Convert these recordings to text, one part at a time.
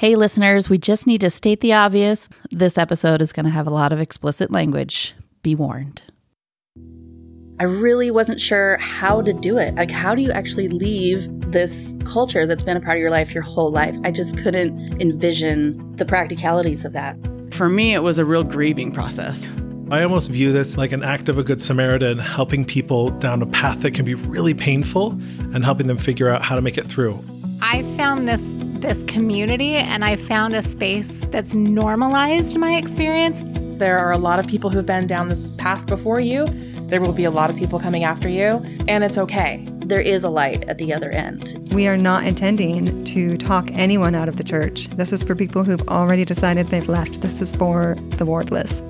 Hey listeners, we just need to state the obvious. This episode is going to have a lot of explicit language. Be warned. I really wasn't sure how to do it. Like, how do you actually leave this culture that's been a part of your life your whole life? I just couldn't envision the practicalities of that. For me, it was a real grieving process. I almost view this like an act of a good Samaritan, helping people down a path that can be really painful and helping them figure out how to make it through. I found this community, and I found a space that's normalized my experience. There are a lot of people who've been down this path before you. There will be a lot of people coming after you, and it's okay. There is a light at the other end. We are not intending to talk anyone out of the church. This is for people who've already decided they've left. This is for the wardless.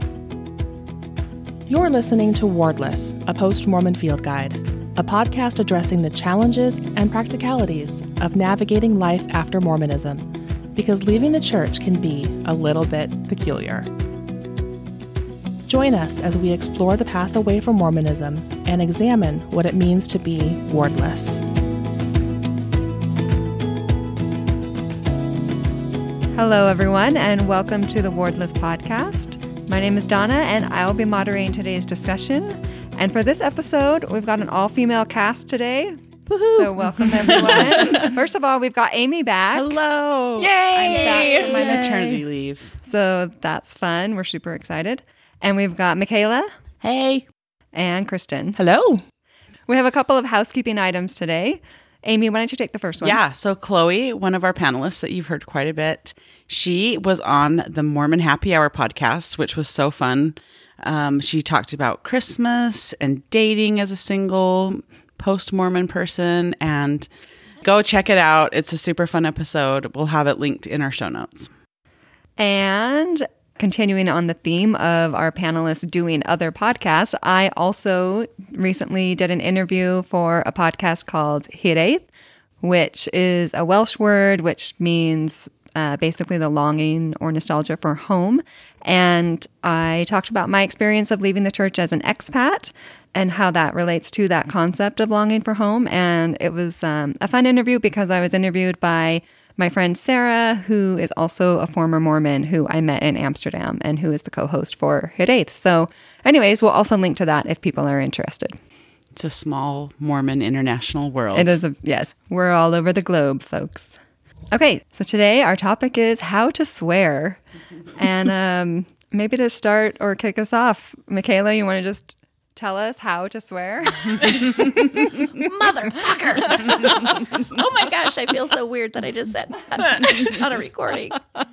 You're listening to Wardless, a post-Mormon field guide, a podcast addressing the challenges and practicalities of navigating life after Mormonism, because leaving the church can be a little bit peculiar. Join us as we explore the path away from Mormonism and examine what it means to be wardless. Hello, everyone, and welcome to the Wardless Podcast. My name is Donna, and I will be moderating today's discussion. And for this episode, we've got an all-female cast today. Woohoo! So welcome, everyone. First of all, we've got Amy back. Hello. Yay! I'm back from my maternity leave. So that's fun. We're super excited. And we've got Michaela. Hey. And Kristen. Hello. We have a couple of housekeeping items today. Amy, why don't you take the first one? Yeah, so Chloe, one of our panelists that you've heard quite a bit, she was on the Mormon Happy Hour podcast, which was so fun. She talked about Christmas and dating as a single post-Mormon person, and go check it out. It's a super fun episode. We'll have it linked in our show notes. And continuing on the theme of our panelists doing other podcasts, I also recently did an interview for a podcast called Hiraeth, which is a Welsh word which means basically the longing or nostalgia for home. And I talked about my experience of leaving the church as an expat and how that relates to that concept of longing for home. And it was a fun interview because I was interviewed by my friend Sarah, who is also a former Mormon who I met in Amsterdam and who is the co-host for Hiraeth. So anyways, we'll also link to that if people are interested. It's a small Mormon international world. It is, yes. We're all over the globe, folks. Okay, so today our topic is how to swear. And maybe to start or kick us off, Michaela, you want to just tell us how to swear? Motherfucker! Oh my gosh, I feel so weird that I just said that on a recording.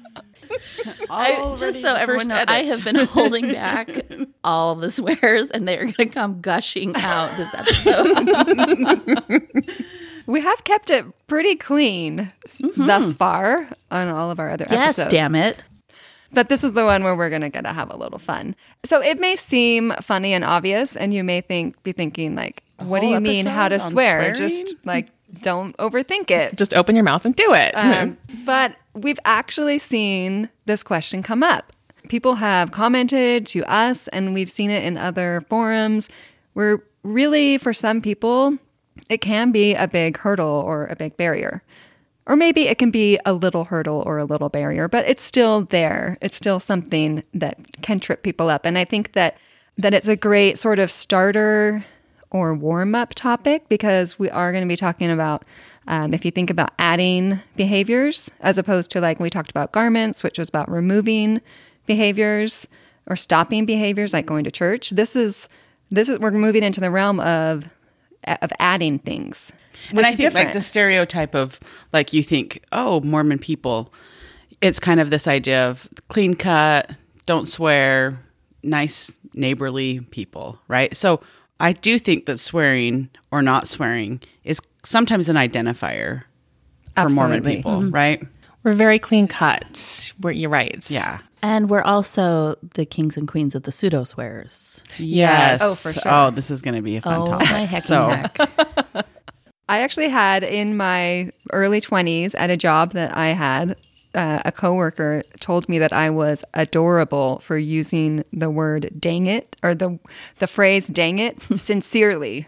Just so everyone knows, I have been holding back all the swears, and they are going to come gushing out this episode. We have kept it pretty clean thus far on all of our other episodes. Yes, damn it. But this is the one where we're going to have a little fun. So it may seem funny and obvious, and you may be thinking, like, what do you mean how to swear? Swearing? Just, like, don't overthink it. Just open your mouth and do it. But we've actually seen this question come up. People have commented to us, and we've seen it in other forums, where really, for some people, it can be a big hurdle or a big barrier. Or maybe it can be a little hurdle or a little barrier, but it's still there. It's still something that can trip people up. And I think that it's a great sort of starter or warm-up topic, because we are going to be talking about, if you think about adding behaviors, as opposed to, like, we talked about garments, which was about removing behaviors or stopping behaviors, like going to church. This is we're moving into the realm of adding things. And I think like the stereotype of, like, you think, oh, Mormon people, it's kind of this idea of clean cut, don't swear, nice neighborly people, right? So I do think that swearing or not swearing is sometimes an identifier for Mormon people, right? We're very clean cut. You're right. Yeah. And we're also the kings and queens of the pseudo-swearers. Yes. Oh, for sure. Oh, this is going to be a fun topic. My heck. I actually had in my early 20s at a job that I had, a coworker told me that I was adorable for using the word "dang it" or the phrase "dang it" sincerely.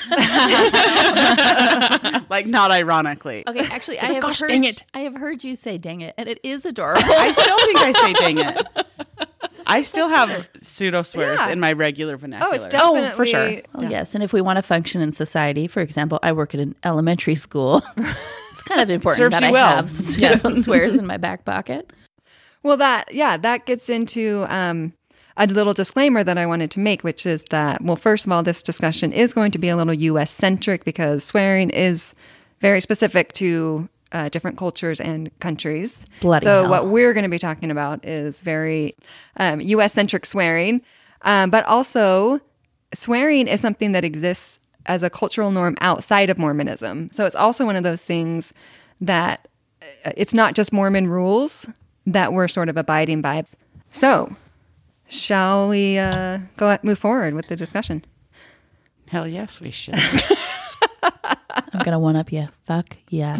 Like, not ironically. Okay, actually, like, "Gosh, dang it." I have heard you say "dang it," and it is adorable. I still think I say "dang it." I still have pseudo swears Yeah. in my regular vernacular. Oh, it's definitely for sure. Well, yes, and if we want to function in society, for example, I work at an elementary school. It's kind of important Serves that you I well. have some pseudo swears in my back pocket. Well, that gets into a little disclaimer that I wanted to make, which is that, well, first of all, this discussion is going to be a little U.S. centric because swearing is very specific to different cultures and countries. Bloody so hell. what we're going to be talking about is very U.S. centric swearing, but also swearing is something that exists as a cultural norm outside of Mormonism. So it's also one of those things that it's not just Mormon rules that we're sort of abiding by. So, shall we move forward with the discussion? Hell yes, we should. I'm going to one-up you. Fuck yes.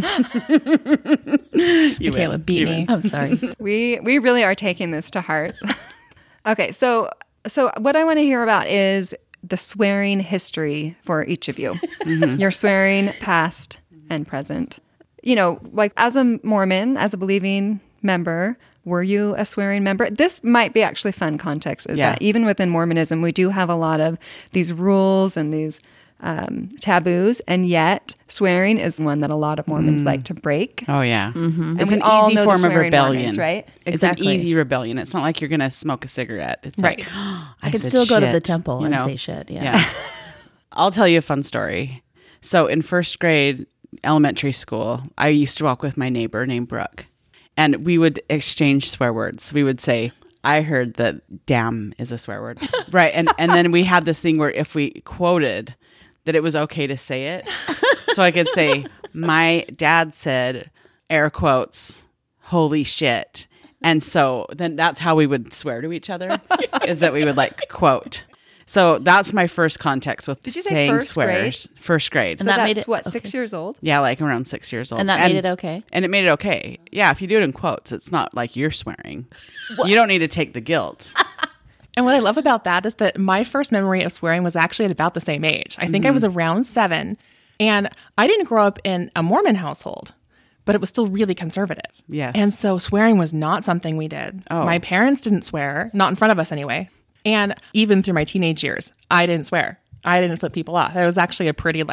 You Michaela win. beat You me. win. Oh, sorry. We really are taking this to heart. Okay, so what I want to hear about is the swearing history for each of you. Your swearing past and present. You know, like as a Mormon, as a believing member, were you a swearing member? This might be actually fun context, is Yeah. that even within Mormonism, we do have a lot of these rules and these taboos, and yet swearing is one that a lot of Mormons like to break. Oh, yeah. And It's we an all easy know the form of swearing rebellion. Mormons, right? Exactly. It's an easy rebellion. It's not like you're going to smoke a cigarette. It's Right. like, I could said still go to the shit, temple you and know? say shit. Yeah. Yeah. I'll tell you a fun story. So in first grade elementary school, I used to walk with my neighbor named Brooke, and we would exchange swear words. We would say, I heard that damn is a swear word. Right. And then we had this thing where if we quoted that it was okay to say it. So I could say, my dad said, air quotes, holy shit. And so then that's how we would swear to each other, is that we would like quote. So that's my first context with Did you say saying first swears. First grade. And So that that's made it- what, okay. 6 years old? Yeah, like around 6 years old. And that made it okay? And it made it okay. Yeah, if you do it in quotes, it's not like you're swearing. You don't need to take the guilt. And what I love about that is that my first memory of swearing was actually at about the same age. I think I was around 7, and I didn't grow up in a Mormon household, but it was still really conservative. Yes. And so swearing was not something we did. Oh. My parents didn't swear, not in front of us anyway. And even through my teenage years, I didn't swear. I didn't flip people off. It was actually a pretty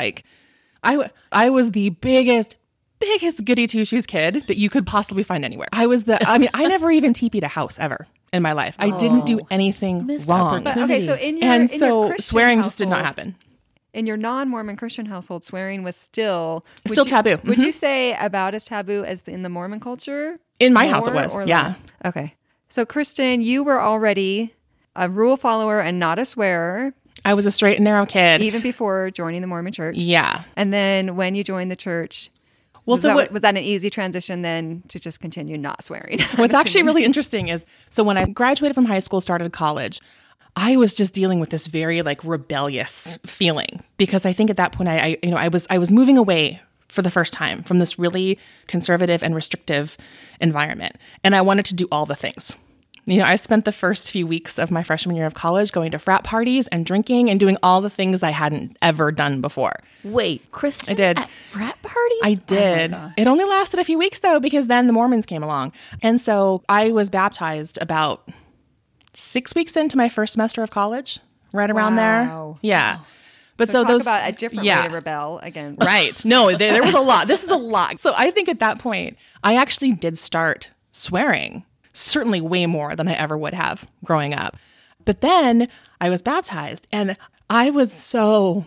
I was the biggest goody two-shoes kid that you could possibly find anywhere. I never even TP'd a house ever in my life. I didn't do anything Missed wrong. But, okay, so in your And in your so Christian swearing just did not household, happen. In your non-Mormon Christian household, swearing was still Still taboo. Would you say about as taboo as in the Mormon culture? In my house it More was, or yeah. less? Okay. So, Kristen, you were already a rule follower and not a swearer, I was a straight and narrow kid. even before joining the Mormon church. Yeah. And then when you joined the church, Well, was, so that, what- was that an easy transition then to just continue not swearing? What's actually really interesting is, so when I graduated from high school, started college, I was just dealing with this very like rebellious feeling, because I think at that point I was moving away for the first time from this really conservative and restrictive environment, and I wanted to do all the things. I spent the first few weeks of my freshman year of college going to frat parties and drinking and doing all the things I hadn't ever done before. Wait, Kristen I did. at frat parties? I did. Oh my God. It only lasted a few weeks though, because then the Mormons came along. And so I was baptized about 6 weeks into my first semester of college, right around there. Wow. Yeah. But So so talk those about a different way to rebel again. Right. No, there was a lot. This is a lot. So I think at that point, I actually did start swearing, certainly way more than I ever would have growing up. But then I was baptized, and I was so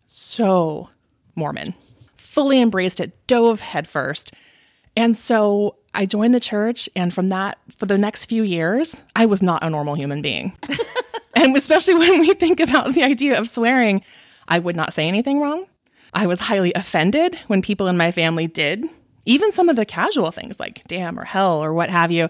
Mormon, fully embraced it, dove headfirst. And so I joined the church, and from that, for the next few years, I was not a normal human being. And especially when we think about the idea of swearing, I would not say anything wrong. I was highly offended when people in my family did, even some of the casual things like damn or hell or what have you.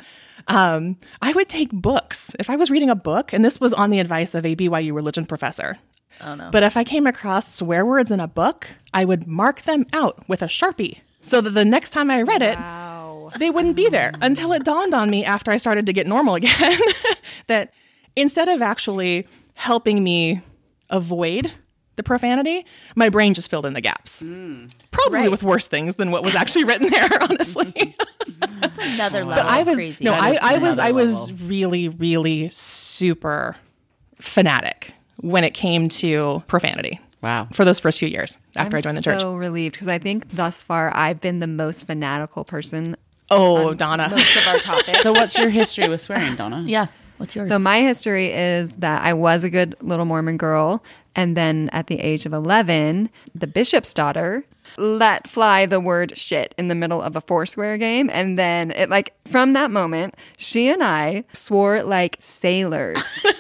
I would take books. If I was reading a book, and this was on the advice of a BYU religion professor, Oh, no. but if I came across swear words in a book, I would mark them out with a Sharpie so that the next time I read it, Wow. they wouldn't be there until it dawned on me after I started to get normal again that instead of actually helping me avoid the profanity, my brain just filled in the gaps. Probably with worse things than what was actually written there, honestly. That's another level. But I was crazy. I was really, really super fanatic when it came to profanity. Wow. For those first few years after I joined the church. I'm so relieved because I think thus far I've been the most fanatical person. Oh, Donna. Most of our topics. So what's your history with swearing, Donna? Yeah. What's yours? So my history is that I was a good little Mormon girl. And then at the age of 11, the bishop's daughter let fly the word shit in the middle of a Foursquare game. And then it from that moment, she and I swore like sailors.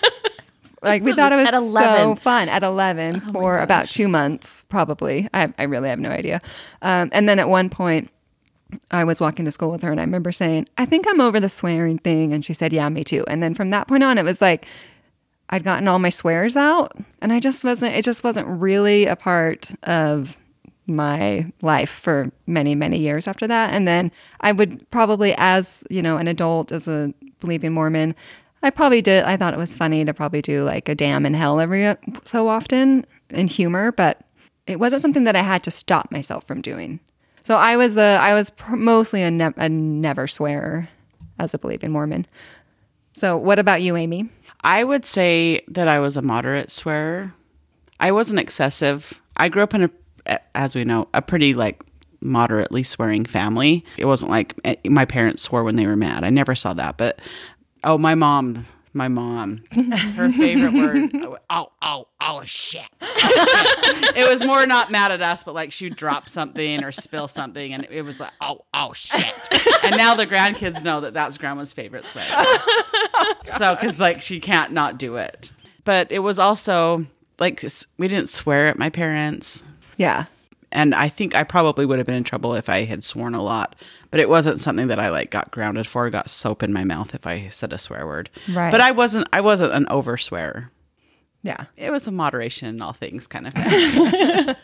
We thought it was At 11. so fun at 11 for about 2 months, probably. I really have no idea. And then at one point, I was walking to school with her and I remember saying, I think I'm over the swearing thing. And she said, yeah, me too. And then from that point on, it was like, I'd gotten all my swears out and it just wasn't really a part of my life for many, many years after that. And then I would probably, as, an adult, as a believing Mormon, I thought it was funny to probably do like a damn in hell every so often in humor, but it wasn't something that I had to stop myself from doing. So I was mostly a never swearer as a believing Mormon. So what about you, Amy? I would say that I was a moderate swearer. I wasn't excessive. I grew up in as we know, a pretty moderately swearing family. It wasn't like my parents swore when they were mad. I never saw that. But my mom, her favorite word, oh shit. It was more not mad at us, but she'd drop something or spill something, and it was like, oh shit. And now the grandkids know that that's grandma's favorite swear. So, because she can't not do it. But it was also we didn't swear at my parents. Yeah. And I think I probably would have been in trouble if I had sworn a lot. But it wasn't something that I got grounded for, got soap in my mouth if I said a swear word. Right. But I wasn't an over swearer. Yeah. It was a moderation in all things kind of thing.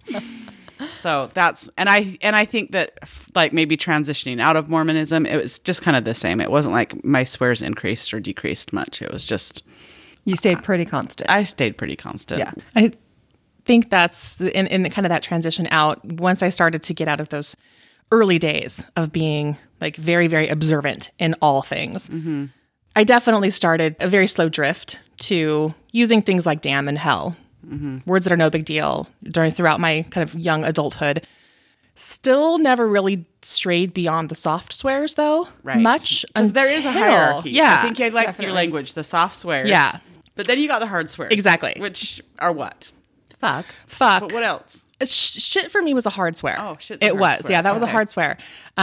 So that's, and I think that maybe transitioning out of Mormonism, it was just kind of the same. It wasn't like my swears increased or decreased much. It was just. You stayed pretty constant. I stayed pretty constant. Yeah. I think that's in kind of that transition out. Once I started to get out of those early days of being very, very observant in all things, I definitely started a very slow drift to using things like damn and hell, words that are no big deal throughout my kind of young adulthood. Still never really strayed beyond the soft swears though, Right. much. Because there is a hierarchy. Yeah. I think I like Definitely. your language, the soft swears. Yeah. But then you got the hard swears. Exactly. Which are what? Fuck. But what else? Shit for me was a hard swear. Oh, shit's a it hard was. swear. Yeah, that was a Okay. hard swear.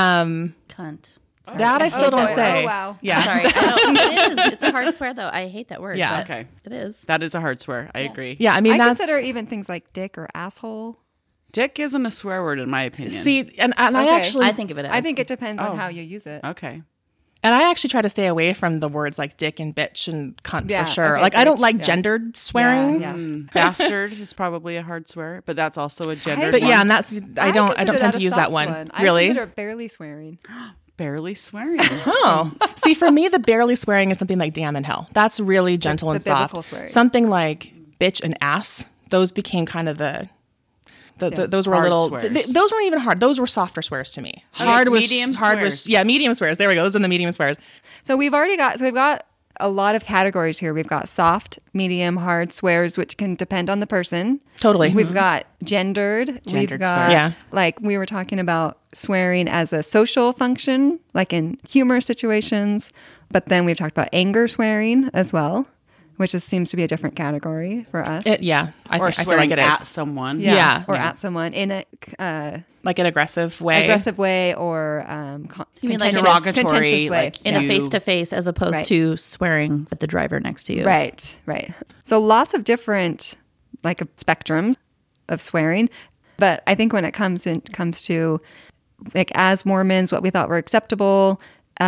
Cunt. That I still don't boy. say. Oh, wow. Yeah. Sorry. It is. It's a hard swear, though. I hate that word. Yeah. But Okay. It is. That is a hard swear. I agree. Yeah, I mean, I that's... consider even things like dick or asshole. Dick isn't a swear word in my opinion. See, and I Okay. actually... I think of it as. I think it depends on how you use it. Okay. And I actually try to stay away from the words like dick and bitch and cunt Yeah, for sure. okay, I don't bitch, like yeah. gendered swearing. Yeah. Bastard is probably a hard swear, but that's also a gendered But one. yeah, and that's... I don't consider tend that to a use that soft one. I Really? consider barely swearing. Barely swearing. Oh. See, for me, the barely swearing is something like damn and hell. That's really gentle the and soft. biblical swearing. Something like bitch and ass, those became kind of those were a Hard little... swears. those weren't even hard. Those were softer swears to me. Hard was... medium hard swears. was... Yeah, medium swears. There we go. Those are the medium swears. So we've got a lot of categories here. We've got soft, medium, hard swears, which can depend on the person. Totally. We've got gendered. We've Gendered got swears. Yeah. we were talking about swearing as a social function, like in humor situations. But then we've talked about anger swearing as well, which seems to be a different category for us. I Or feel like swearing it at is. someone. Yeah. Or Yeah. at someone in a Like an aggressive way. aggressive way or You mean like contentious, derogatory, contentious way. in a you- face-to-face as opposed Right. to swearing at the driver next to you. Right, right. So lots of different spectrums of swearing, but I think when it comes to as Mormons, what we thought were acceptable,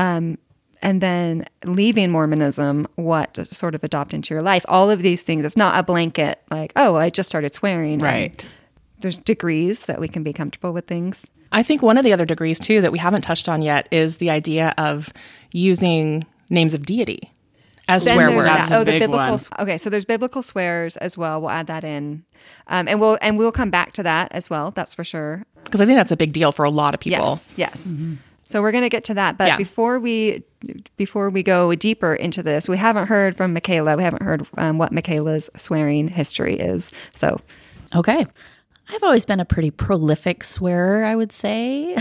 and then leaving Mormonism, what to sort of adopt into your life. All of these things. It's not a blanket I just started swearing. Right. There's degrees that we can be comfortable with things. I think one of the other degrees, too, that we haven't touched on yet is the idea of using names of deity as Then swear there's words. that. Oh, the Big biblical. one. Okay, so there's biblical swears as well. We'll add that in, and we'll come back to that as well. That's for sure. Because I think that's a big deal for a lot of people. Yes. So we're going to get to that, but Yeah. before we go deeper into this, we haven't heard from Michaela. We haven't heard what Michaela's swearing history is. So Okay. I've always been a pretty prolific swearer, I would say.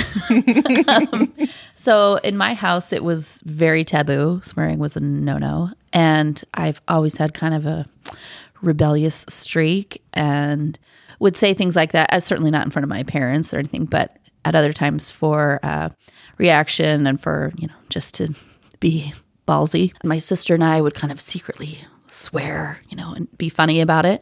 So in my house, it was very taboo. Swearing was a no-no. And I've always had kind of a rebellious streak and would say things like that, certainly not in front of my parents or anything, but at other times for reaction and for, just to be ballsy. My sister and I would kind of secretly swear, and be funny about it.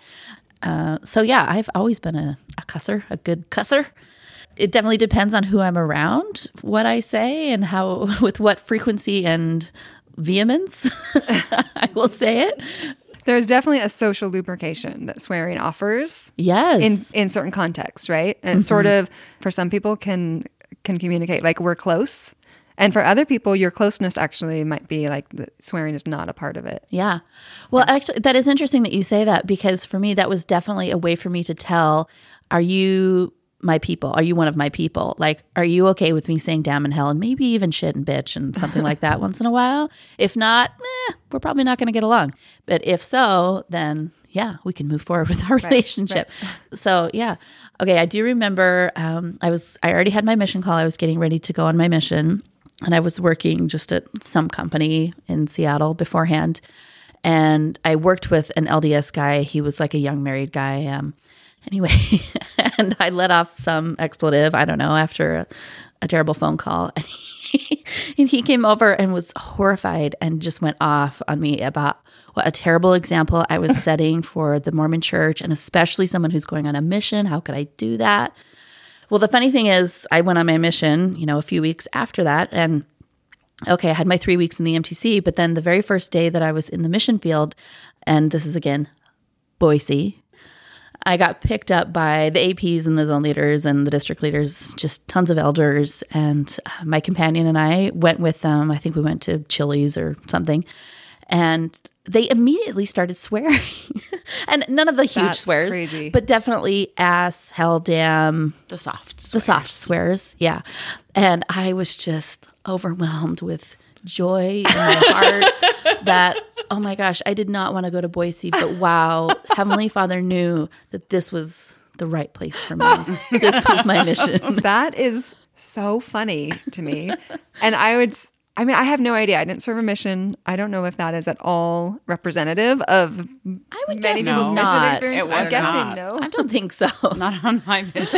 So yeah, I've always been a cusser, a good cusser. It definitely depends on who I'm around, what I say, and with what frequency and vehemence I will say it. there's definitely a social lubrication that swearing offers. Yes. In certain contexts, right? And it's sort of, for some people, can communicate like we're close. And for other people, your closeness actually might be like the swearing is not a part of it. Yeah. Well, actually, that is interesting that you say that, because for me, that was definitely a way for me to tell, are you my people? Are you one of my people? Like, are you okay with me saying damn and hell and maybe even shit and bitch and something like that once in a while? If not, we're probably not going to get along. But if so, then yeah, we can move forward with our relationship. Right. So yeah. Okay. I do remember I already had my mission call. I was getting ready to go on my mission. And I was working just at some company in Seattle beforehand. And I worked with an LDS guy. He was like a young married guy. Anyway, and I let off some expletive, I don't know, after a terrible phone call. And he came over and was horrified and just went off on me about what a terrible example I was setting for the Mormon church, and especially someone who's going on a mission. How could I do that? Well, the funny thing is I went on my mission, a few weeks after that, and okay, I had my 3 weeks in the MTC, but then the very first day that I was in the mission field, and this is again, Boise, I got picked up by the APs and the zone leaders and the district leaders, just tons of elders, and my companion and I went with them. I think we went to Chili's or something, and they immediately started swearing. And none of the huge That's swears, crazy. but definitely ass, hell, damn. The soft swears. The soft swears, yeah. And I was just overwhelmed with joy in my heart that, oh my gosh, I did not want to go to Boise, but wow, Heavenly Father knew that this was the right place for me. This was my mission. That is so funny to me. And I have no idea. I didn't serve a mission. I don't know if that is at all representative of I would many guess people's no. mission Not. experience. It I'm was guessing not. no. I don't think so. Not on my mission.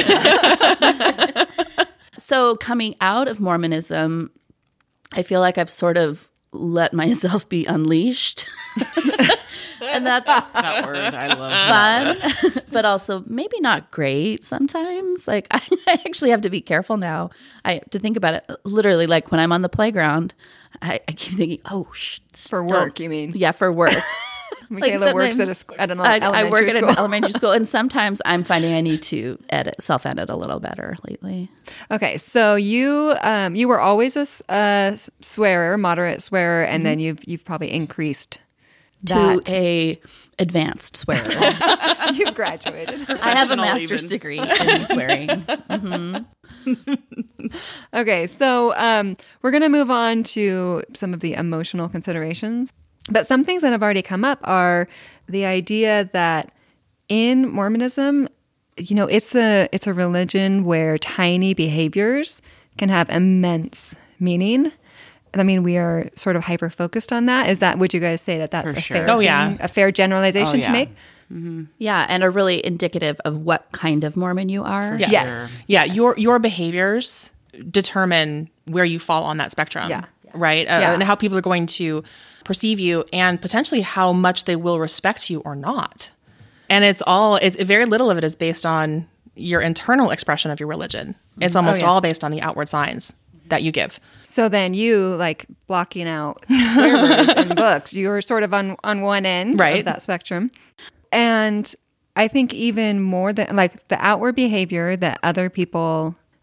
So coming out of Mormonism, I feel like I've sort of let myself be unleashed. And that's That word, I love that. fun, but also maybe not great sometimes. Like I actually have to be careful now. I have to think about it. Literally, like when I'm on the playground, I keep thinking, oh, For work, you mean? Yeah, for work. Michaela works at an elementary I work school. at an elementary school, and sometimes I'm finding I need to self-edit a little better lately. Okay, so you were always a swearer, moderate swearer, and then you've probably increased To that. a advanced swearer. You've graduated. I have a Professional master's even. degree in swearing. Okay, so we're going to move on to some of the emotional considerations. But some things that have already come up are the idea that in Mormonism, it's a religion where tiny behaviors can have immense meaning. I mean, we are sort of hyper focused on that. Would you guys say that that's For a sure. fair Oh, yeah. thing, a fair generalization to yeah. make? Yeah, and are really indicative of what kind of Mormon you are. Yes. Yes. Yeah, your behaviors determine where you fall on that spectrum. Yeah. Right? Yeah. And how people are going to perceive you, and potentially how much they will respect you or not. And it's very little of it is based on your internal expression of your religion. It's almost yeah. all based on the outward signs that you give. So then you, like, blocking out swear words in books, you're sort of on one end Right. of that spectrum. And I think even more than, like, the outward behavior that other people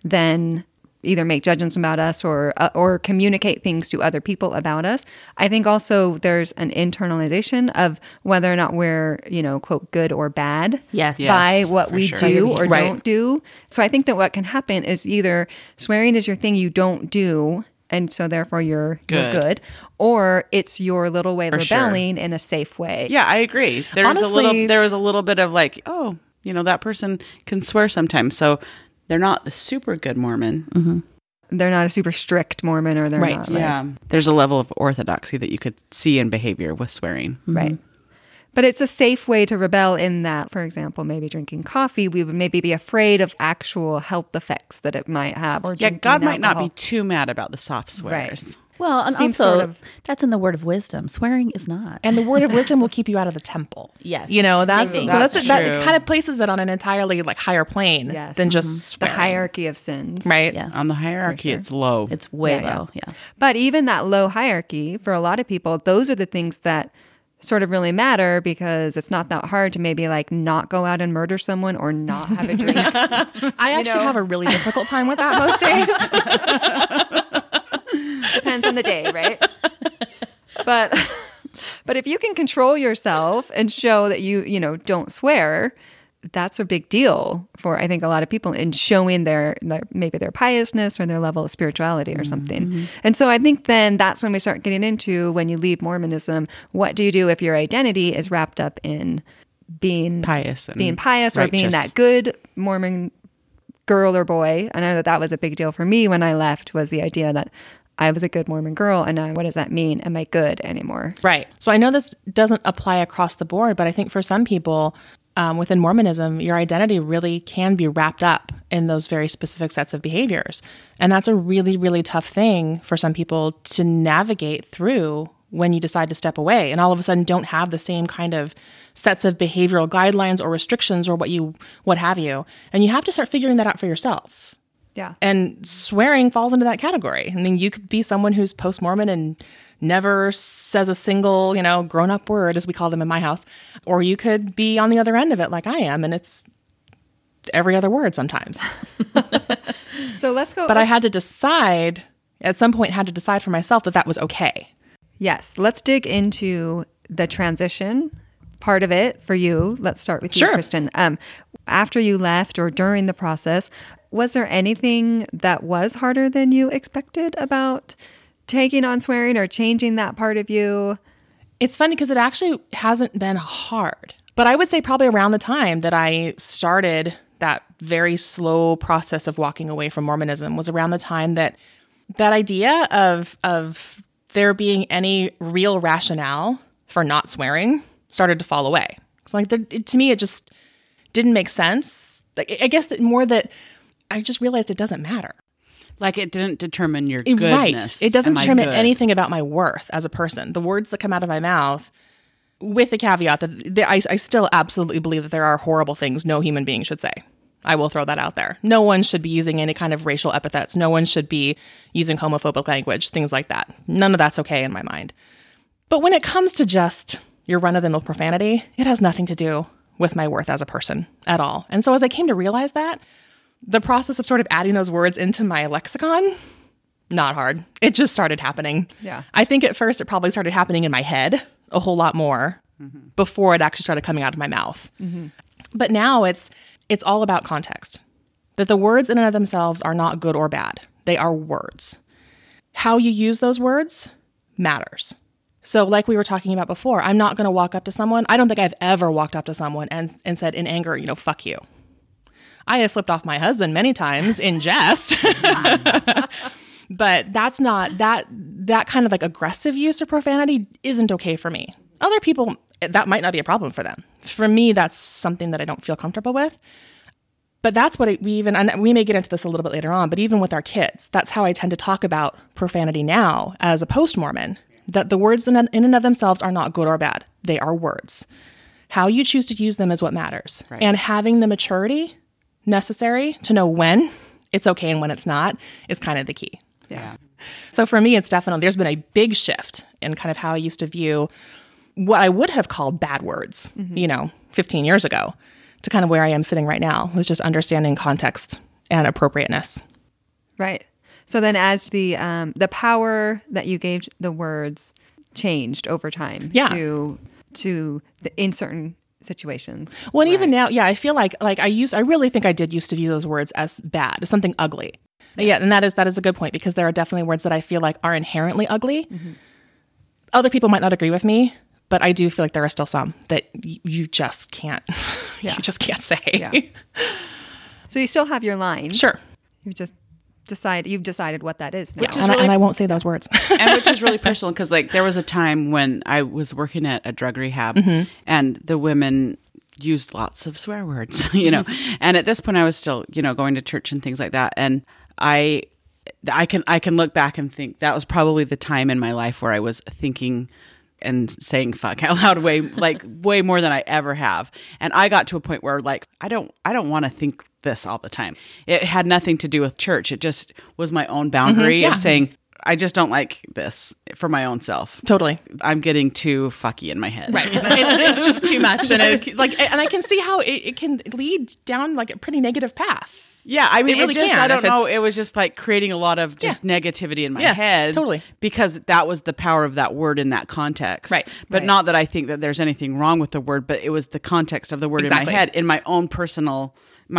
then either make judgments about us or communicate things to other people about us. I think also there's an internalization of whether or not we're, quote, good or bad Yes. by what for we sure. do or Right. don't do. So I think that what can happen is either swearing is your thing you don't do, and so therefore you're good, or it's your little way of For sure. rebelling in a safe way. Yeah, I agree. There was a little bit of like, oh, that person can swear sometimes, so they're not the super good Mormon. They're not a super strict Mormon, or they're Right. not. Like, Yeah, there's a level of orthodoxy that you could see in behavior with swearing. Right. But it's a safe way to rebel in that, for example, maybe drinking coffee, we would maybe be afraid of actual health effects that it might have. Or Yeah, drinking God might not alcohol. be too mad about the soft swears. Right. Well, and Seems also, sort of- that's in the word of wisdom. Swearing is not. And the word of wisdom will keep you out of the temple. Yes. That's Ding, ding. so That's that true. kind of places it on an entirely like higher plane Yes. than just the swearing. hierarchy of sins. right? Yeah. On the hierarchy, sure. it's low. It's way Yeah, low. Yeah. But even that low hierarchy, for a lot of people, those are the things that sort of really matter, because it's not that hard to maybe like not go out and murder someone or not have a drink. I actually have a really difficult time with that most days. Depends on the day, right? But if you can control yourself and show that you don't swear, that's a big deal for, I think, a lot of people in showing their maybe their piousness or their level of spirituality or something. And so I think then that's when we start getting into, when you leave Mormonism, what do you do if your identity is wrapped up in being pious and or being righteous. that good Mormon girl or boy. I know that was a big deal for me when I left, was the idea that I was a good Mormon girl, and now what does that mean? Am I good anymore? Right. So I know this doesn't apply across the board, but I think for some people within Mormonism, your identity really can be wrapped up in those very specific sets of behaviors. And that's a really, really tough thing for some people to navigate through when you decide to step away and all of a sudden don't have the same kind of sets of behavioral guidelines or restrictions or what have you. And you have to start figuring that out for yourself. Yeah. And swearing falls into that category. I mean, you could be someone who's post-Mormon and never says a single, grown-up word, as we call them in my house. Or you could be on the other end of it like I am, and it's every other word sometimes. So let's go. But I had to decide, at some point, for myself that was okay. Yes. Let's dig into the transition part of it for you. Let's start with you, Sure. Kristen. After you left or during the process, was there anything that was harder than you expected about taking on swearing or changing that part of you? It's funny because it actually hasn't been hard. But I would say probably around the time that I started that very slow process of walking away from Mormonism was around the time that idea of there being any real rationale for not swearing started to fall away. It's like, to me, it just didn't make sense. Like, I guess that I just realized it doesn't matter. Like, it didn't determine your goodness. Right. It doesn't Am I determine good? anything about my worth as a person. The words that come out of my mouth, with the caveat that I still absolutely believe that there are horrible things no human being should say. I will throw that out there. No one should be using any kind of racial epithets. No one should be using homophobic language, things like that. None of that's okay in my mind. But when it comes to just your run-of-the-mill profanity, it has nothing to do with my worth as a person at all. And so as I came to realize that, the process of sort of adding those words into my lexicon, not hard. It just started happening. Yeah. I think at first it probably started happening in my head a whole lot more before it actually started coming out of my mouth. But now it's all about context. That the words in and of themselves are not good or bad. They are words. How you use those words matters. So like we were talking about before, I'm not going to walk up to someone. I don't think I've ever walked up to someone and said in anger, fuck you. I have flipped off my husband many times in jest. But that's not, that kind of like aggressive use of profanity isn't okay for me. Other people, that might not be a problem for them. For me, that's something that I don't feel comfortable with. But that's what and we may get into this a little bit later on, but even with our kids, that's how I tend to talk about profanity now as a post-Mormon, that the words in and of themselves are not good or bad. They are words. How you choose to use them is what matters. Right. And having the maturity necessary to know when it's okay and when it's not is kind of the key. Yeah. So for me, it's definitely, there's been a big shift in kind of how I used to view what I would have called bad words, 15 years ago, to kind of where I am sitting right now with just understanding context and appropriateness. Right. So then as the power that you gave the words changed over time to in certain situations. Well, and even now, I feel like I really think I did used to view those words as bad, as something ugly. Yeah, and that is a good point, because there are definitely words that I feel like are inherently ugly. Mm-hmm. Other people might not agree with me, but I do feel like there are still some that you just can't you just can't say. Yeah. So you still have your line. Sure. You've decided what that is now. And I won't say those words. And which is really personal, because like there was a time when I was working at a drug rehab, and the women used lots of swear words, and at this point I was still, going to church and things like that. And I can look back and think that was probably the time in my life where I was thinking and saying fuck out loud way more than I ever have. And I got to a point where like, I don't want to think this all the time. It had nothing to do with church. It just was my own boundary of saying, I just don't like this for my own self. Totally. I'm getting too fucky in my head. Right. It's just too much. And I can see how it can lead down like a pretty negative path. Yeah, I mean, it really can. I don't know. It was just like creating a lot of just negativity in my head. Totally. Because that was the power of that word in that context. Right. But not that I think that there's anything wrong with the word, but it was the context of the word in my head, in my own personal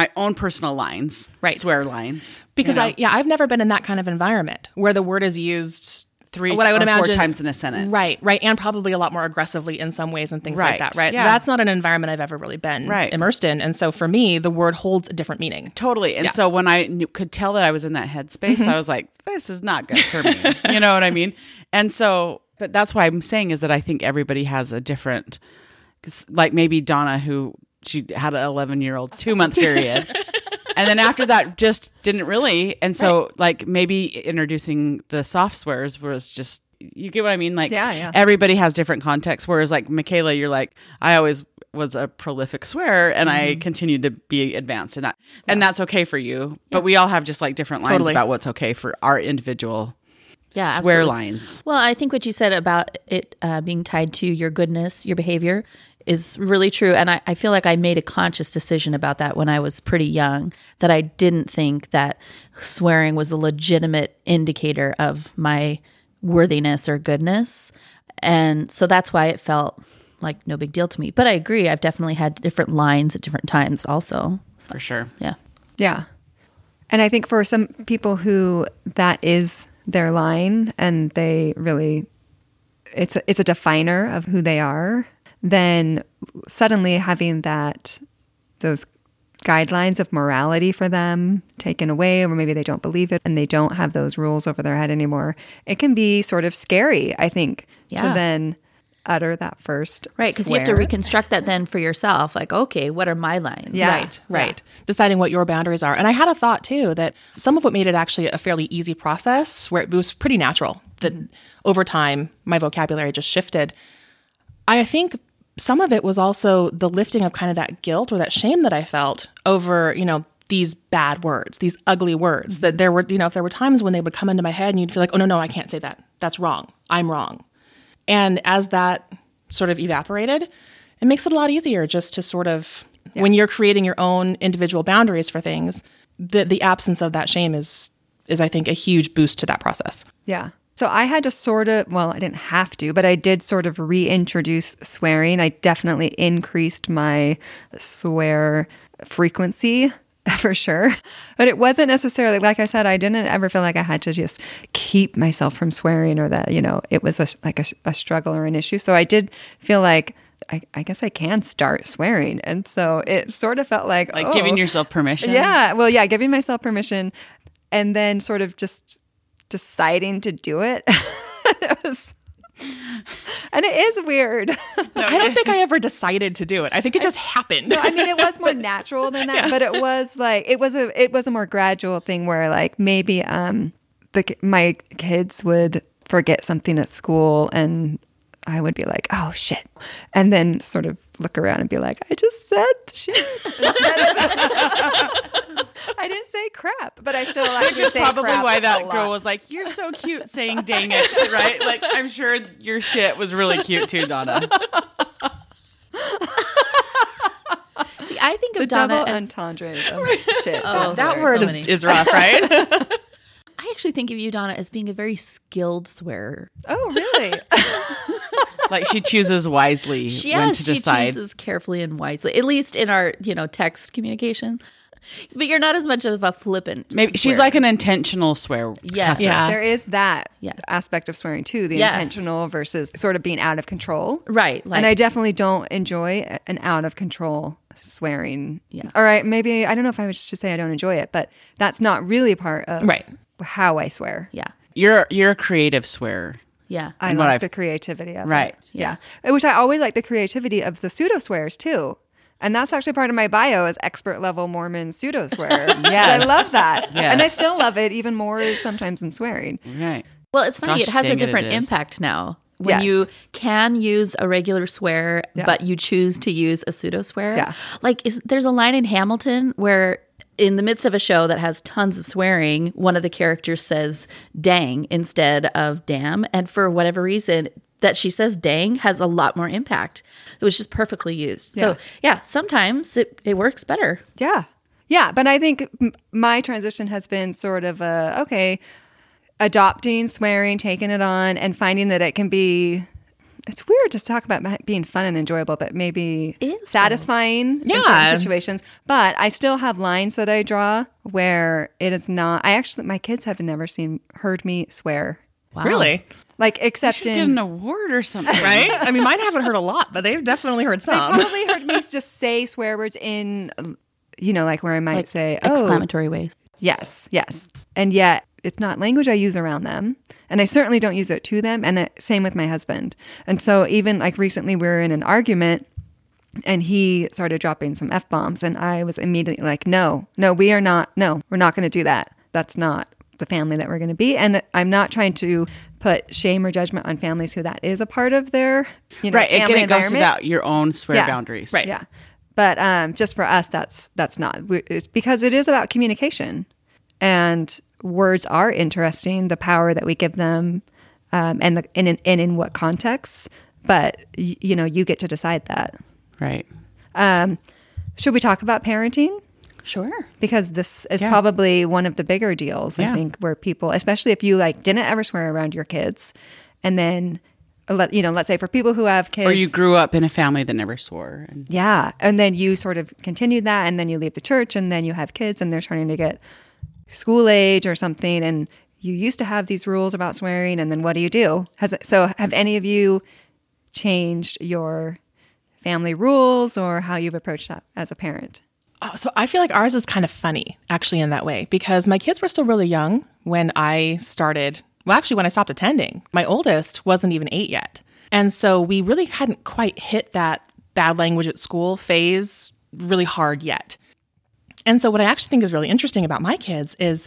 lines, swear lines. Because I've never been in that kind of environment where the word is used what I would imagine 4 times in a sentence. Right. And probably a lot more aggressively in some ways and things like that, right? Yeah. That's not an environment I've ever really been immersed in. And so for me, the word holds a different meaning. Totally. And so when I could tell that I was in that headspace, I was like, this is not good for me. You know what I mean? And so, but that's why I'm saying is that I think everybody has a different, like maybe Donna, who she had an 11-year-old 2-month period. And then after that, just didn't really. And so, like, maybe introducing the soft swears was just, you get what I mean? Like, everybody has different contexts. Whereas, like, Michaela, you're like, I always was a prolific swearer, and I continued to be advanced in that. Yeah. And that's okay for you. But we all have just, like, different lines about what's okay for our individual swear lines. Well, I think what you said about it being tied to your goodness, your behavior, is really true. And I feel like I made a conscious decision about that when I was pretty young, that I didn't think that swearing was a legitimate indicator of my worthiness or goodness. And so that's why it felt like no big deal to me. But I agree, I've definitely had different lines at different times also. So, for sure. Yeah. Yeah. And I think for some people who that is their line and they really, it's a definer of who they are, then suddenly having those guidelines of morality for them taken away, or maybe they don't believe it and they don't have those rules over their head anymore, it can be sort of scary, I think, to then utter that first Right, because you have to reconstruct that then for yourself. Like, okay, what are my lines? Yeah. Right. Deciding what your boundaries are. And I had a thought, too, that some of what made it actually a fairly easy process, where it was pretty natural, that over time, my vocabulary just shifted. I think some of it was also the lifting of kind of that guilt or that shame that I felt over, these bad words, these ugly words, that there were, if there were times when they would come into my head and you'd feel like, oh, no, I can't say that. That's wrong. I'm wrong. And as that sort of evaporated, it makes it a lot easier just to sort of, when you're creating your own individual boundaries for things, the absence of that shame is I think, a huge boost to that process. Yeah. So I had to I didn't have to, but I did sort of reintroduce swearing. I definitely increased my swear frequency for sure. But it wasn't necessarily, like I said, I didn't ever feel like I had to just keep myself from swearing, or that, it was a struggle or an issue. So I did feel like, I guess I can start swearing. And so it sort of felt like giving yourself permission. Yeah. Well, giving myself permission, and then sort of just deciding to do it. And it is weird. I don't think I ever decided to do it. I think it just happened. No, I mean, it was more natural than that, but it was like, it was a more gradual thing where like maybe my kids would forget something at school and I would be like, oh shit. And then sort of look around and be like, I just said shit. I didn't say crap, but I still like to say crap. Which is probably why that girl was like, you're so cute saying dang it, right? Like, I'm sure your shit was really cute too, Donna. See, I think of the Donna double as entendres of shit. That word is rough, right? actually think of you, Donna, as being a very skilled swearer. Oh, really? Like she chooses wisely when to decide. She chooses carefully and wisely, at least in our, text communication. But you're not as much of a flippant Maybe she's swearer. like an intentional swear. Yes. Yeah. There is that Yes. aspect of swearing too, the Yes. intentional versus sort of being out of control. Right. And I definitely don't enjoy an out of control swearing. Yeah. All right. Maybe, I don't know if I should say I don't enjoy it, but that's not really part of Right. how I swear. Yeah. You're a creative swearer. Yeah. I And what like I've- the creativity of Right. it. Yeah. Which I always like the creativity of the pseudo swears too. And that's actually part of my bio as expert level Mormon pseudo swear. Yes. I love that. Yes. And I still love it even more sometimes than swearing. Right. Well, it's funny. Gosh it has a dang it, different it is. impact now. When Yes. you can use a regular swear, Yeah. but you choose to use a pseudo swear. Yeah. Like, there's a line in Hamilton where, in the midst of a show that has tons of swearing, one of the characters says dang instead of damn. And for whatever reason, that she says dang has a lot more impact. It was just perfectly used. So, yeah, sometimes it works better. Yeah. Yeah. But I think my transition has been sort of adopting swearing, taking it on, and finding that it can be. It's weird to talk about being fun and enjoyable, but maybe It is satisfying in Yeah. certain situations. But I still have lines that I draw where it is not. My kids have never heard me swear, Wow. Really? like except Should get an award or something. Right? I mean, mine haven't heard a lot, but they've definitely heard They some. probably heard me just say swear words in, like where I might Like say, "Oh, exclamatory ways. yes, yes," and yet it's not language I use around them, and I certainly don't use it to them. And same with my husband. And so even like recently, we were in an argument, and he started dropping some F-bombs, and I was immediately like, "No, we're not going to do that. That's not the family that we're going to be." And I'm not trying to put shame or judgment on families who that is a part of their, Right. family Again, it goes environment. without your own swear Yeah. boundaries. Right. Yeah. But just for us, that's not. It's because it is about communication. And words are interesting, the power that we give them, and in what contexts. But, you get to decide that. Right. Should we talk about parenting? Sure. Because this is Yeah. probably one of the bigger deals, I Yeah. think, where people, especially if you didn't ever swear around your kids, and then, let's say for people who have kids. Or you grew up in a family that never swore. And Yeah. And then you sort of continued that, and then you leave the church, and then you have kids, and they're starting to get school age or something, and you used to have these rules about swearing, and then what do you do? Have any of you changed your family rules or how you've approached that as a parent? So I feel like ours is kind of funny, actually, in that way, because my kids were still really young when I started. Well, actually, when I stopped attending, my oldest wasn't even 8 yet. And so we really hadn't quite hit that bad language at school phase really hard yet. And so what I actually think is really interesting about my kids is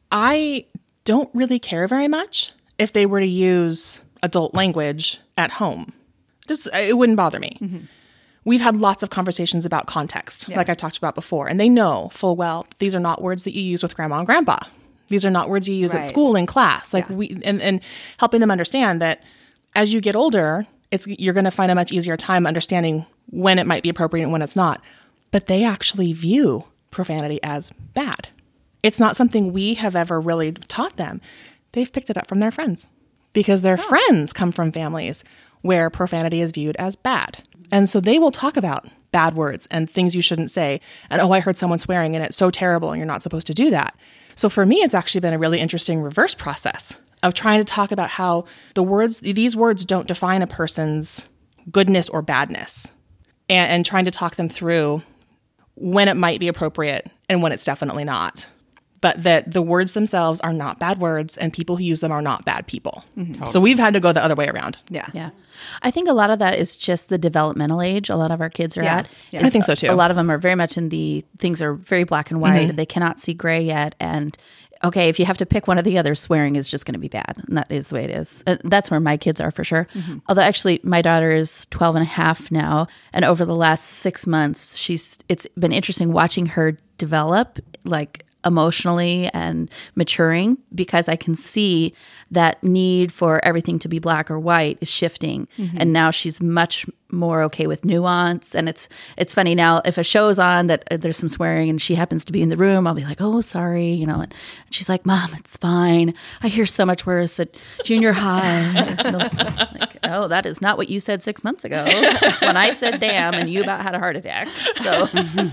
I don't really care very much if they were to use adult language at home. It wouldn't bother me. Mm-hmm. We've had lots of conversations about context, like I talked about before, and they know full well these are not words that you use with grandma and grandpa. These are not words you use at Right. school in class. And helping them understand that as you get older, you're going to find a much easier time understanding when it might be appropriate and when it's not. But they actually view profanity as bad. It's not something we have ever really taught them. They've picked it up from their friends because their friends come from families where profanity is viewed as bad. And so they will talk about bad words and things you shouldn't say. And, I heard someone swearing and it's so terrible and you're not supposed to do that. So for me, it's actually been a really interesting reverse process of trying to talk about how these words don't define a person's goodness or badness, and trying to talk them through when it might be appropriate and when it's definitely not. But that the words themselves are not bad words and people who use them are not bad people. Mm-hmm. So we've had to go the other way around. Yeah. Yeah. I think a lot of that is just the developmental age a lot of our kids are at. Yeah. I think so too. A lot of them are very much in things are very black and white. Mm-hmm. They cannot see gray yet. And okay, if you have to pick one or the other, swearing is just going to be bad. And that is the way it is. That's where my kids are for sure. Mm-hmm. Although actually my daughter is 12 and a half now. And over the last 6 months, it's been interesting watching her develop emotionally and maturing, because I can see that need for everything to be black or white is shifting. And now she's much more okay with nuance. And it's funny now, if a show's on that there's some swearing and she happens to be in the room, I'll be like, oh, sorry, you know, and she's like, Mom, it's fine. I hear so much worse at junior high. Middle school. Like, oh, that is not what you said 6 months ago when I said damn and you about had a heart attack. So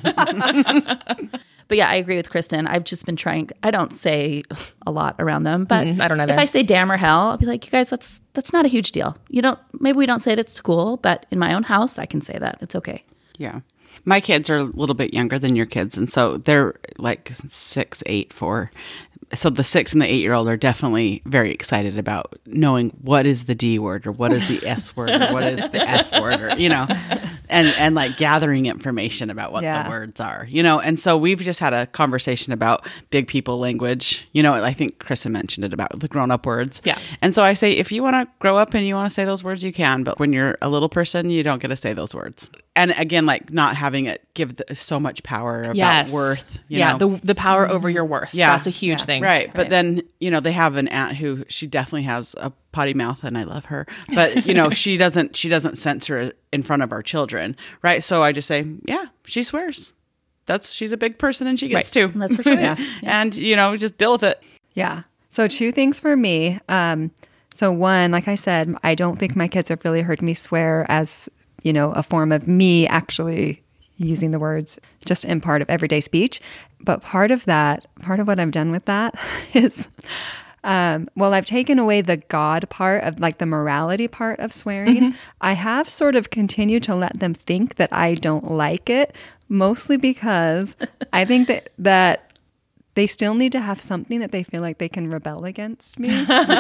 but yeah, I agree with Kristen. I've just been trying. I don't say a lot around them, but I don't either. If I say damn or hell, I'll be like, you guys, that's not a huge deal. Maybe we don't say it at school, but in my own house, I can say that. It's okay. Yeah. My kids are a little bit younger than your kids, and so they're like 6, 8, 4. So the 6 and the 8-year-old are definitely very excited about knowing what is the D word or what is the S word or what is the F word, or, you know, and like gathering information about what the words are, you know. And so we've just had a conversation about big people language. You know, I think Kristen mentioned it about the grown-up words. Yeah. And so I say, if you want to grow up and you want to say those words, you can. But when you're a little person, you don't get to say those words. And again, like not having it give so much power about worth. You know? The power over your worth. Yeah. That's a huge thing. Right. But then, you know, they have an aunt who she definitely has a potty mouth and I love her. But, you know, she doesn't censor in front of our children. Right. So I just say, yeah, she swears. She's a big person and she gets to. That's for sure. Yeah. And, you know, just deal with it. Yeah. So 2 things for me. So one, like I said, I don't think my kids have really heard me swear as, you know, a form of me actually using the words just in part of everyday speech. But part of what I've done with that is, I've taken away the God part of like the morality part of swearing. I have sort of continued to let them think that I don't like it, mostly because I think that they still need to have something that they feel like they can rebel against me.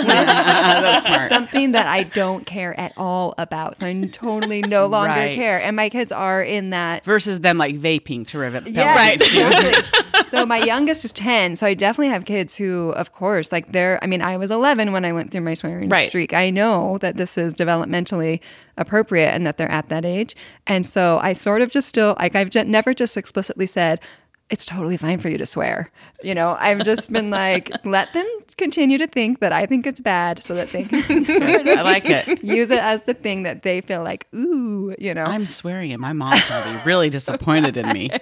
That's smart. Something that I don't care at all about. So I totally no longer care. And my kids are in that. Versus them like vaping to rebel. Yes, exactly. So my youngest is 10. So I definitely have kids who, of course, like I was 11 when I went through my swearing streak. I know that this is developmentally appropriate and that they're at that age. And so I sort of just still, like I've never just explicitly said, it's totally fine for you to swear. You know, I've just been like, let them continue to think that I think it's bad so that they can sort of I like it. Use it as the thing that they feel like, ooh, you know. I'm swearing and my mom's going to be really disappointed in me.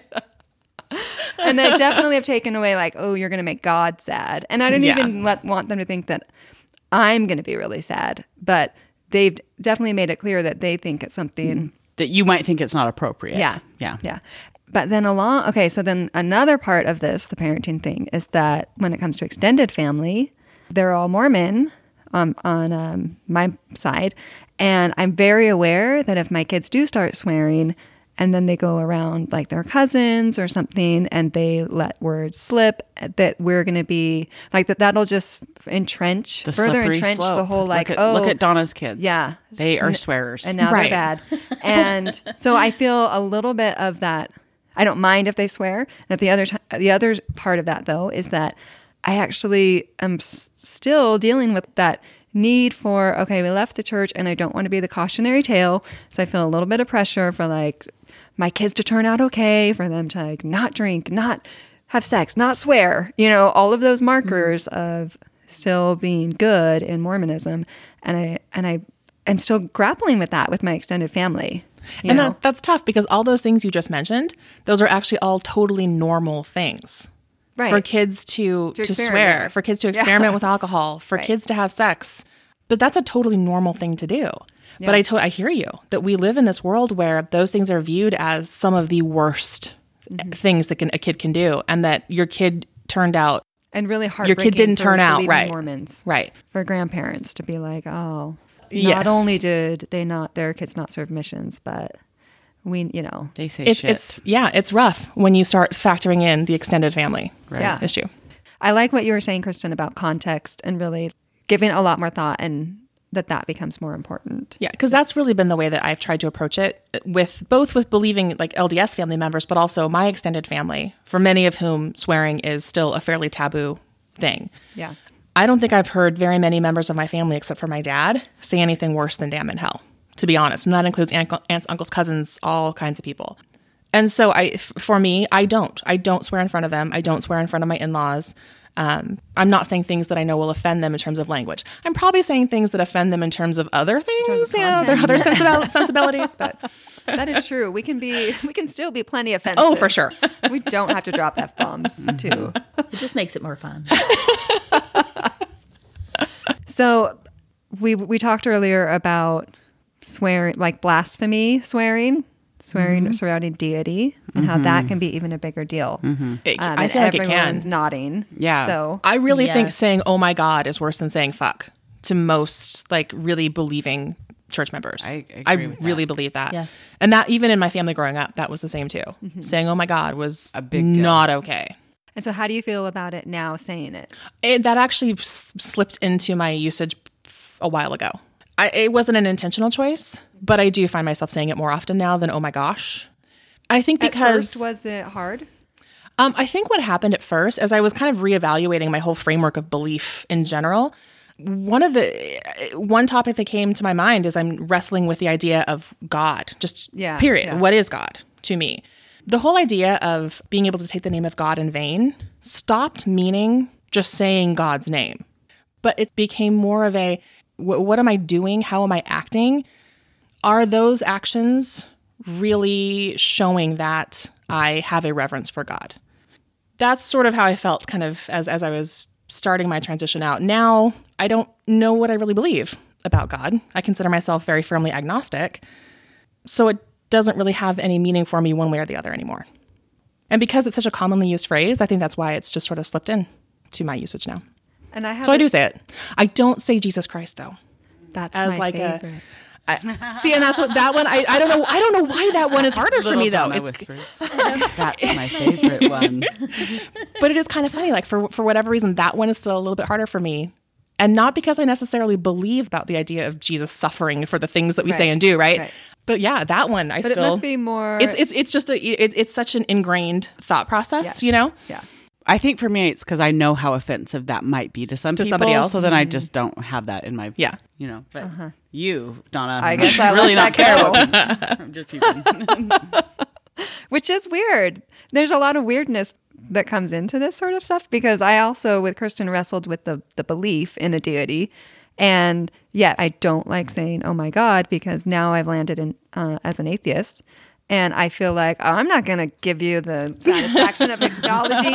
And I definitely have taken away like, oh, you're going to make God sad. And I don't even want them to think that I'm going to be really sad. But they've definitely made it clear that they think it's something. That you might think it's not appropriate. Yeah. Yeah. Yeah. But then so then another part of this, the parenting thing, is that when it comes to extended family, they're all Mormon on my side. And I'm very aware that if my kids do start swearing and then they go around like their cousins or something and they let words slip, that we're going to be like that'll just further entrench the whole like, look at Donna's kids. Yeah. They are swearers. And now they're bad. And so I feel a little bit of that. I don't mind if they swear. And at the other part of that, though, is that I actually am still dealing with that need for, okay, we left the church and I don't want to be the cautionary tale. So I feel a little bit of pressure for like my kids to turn out okay, for them to like not drink, not have sex, not swear, you know, all of those markers of still being good in Mormonism. And I am still grappling with that with my extended family. And that's tough because all those things you just mentioned, those are actually all totally normal things. Right. For kids to swear, for kids to experiment with alcohol, for kids to have sex. But that's a totally normal thing to do. Yeah. But I hear you, that we live in this world where those things are viewed as some of the worst things that a kid can do. And that your kid turned out. And really heartbreaking. Your kid didn't turn out right. Mormons. Right. For grandparents to be like, oh. Not only did their kids not serve missions, but they say it's rough when you start factoring in the extended family issue. I like what you were saying, Kristen, about context and really giving a lot more thought, and that becomes more important. Yeah, because that's really been the way that I've tried to approach it, with believing like LDS family members, but also my extended family, for many of whom swearing is still a fairly taboo thing. Yeah. I don't think I've heard very many members of my family, except for my dad, say anything worse than damn in hell, to be honest. And that includes aunts, uncles, cousins, all kinds of people. And so for me, I don't swear in front of them. I don't swear in front of my in-laws. I'm not saying things that I know will offend them in terms of language. I'm probably saying things that offend them in terms of other things, their other sensibilities. But that is true. We can still be plenty offensive. Oh, for sure. We don't have to drop F-bombs too. It just makes it more fun. So we talked earlier about swearing, like blasphemy, swearing surrounding deity, and how that can be even a bigger deal. I feel like it everyone's can. nodding. Yeah. So I really think Yes. saying, oh my God, is worse than saying fuck to most like really believing church members. I agree with really believe that. Yeah. And that even in my family growing up, that was the same too. Saying, oh my God was A big deal. not okay. And so how do you feel about it now saying it? That actually slipped into my usage a while ago. It wasn't an intentional choice, but I do find myself saying it more often now than oh my gosh. I think because At first, was it hard? I think what happened at first, as I was kind of reevaluating my whole framework of belief in general, one topic that came to my mind is I'm wrestling with the idea of God, just period. Yeah. What is God to me? The whole idea of being able to take the name of God in vain stopped meaning just saying God's name, but it became more of a, what am I doing? How am I acting? Are those actions really showing that I have a reverence for God? That's sort of how I felt kind of as I was starting my transition out. Now, I don't know what I really believe about God. I consider myself very firmly agnostic. So it doesn't really have any meaning for me one way or the other anymore. And because it's such a commonly used phrase, I think that's why it's just sort of slipped in to my usage now. And I have So I do say it. I don't say Jesus Christ though. That's as my like favorite. See, and that's what that one. I don't know. I don't know why that one is harder for me though. Donna whispers. That's my favorite one. But it is kind of funny. Like for whatever reason, that one is still a little bit harder for me, and not because I necessarily believe about the idea of Jesus suffering for the things that we say and do, right? But yeah, that one But it must be more. It's just it's such an ingrained thought process, Yes. you know. Yeah. I think for me, it's because I know how offensive that might be to people. somebody else. So then I just don't have that in my, Yeah. you know. But you, Donna, I guess I really let not care. that What I'm just even. Which is weird. There's a lot of weirdness that comes into this sort of stuff because I also, with Kristen, wrestled with the belief in a deity. And yet I don't like saying, oh my God, because now I've landed in as an atheist. And I feel like, oh, I'm not going to give you the satisfaction of acknowledging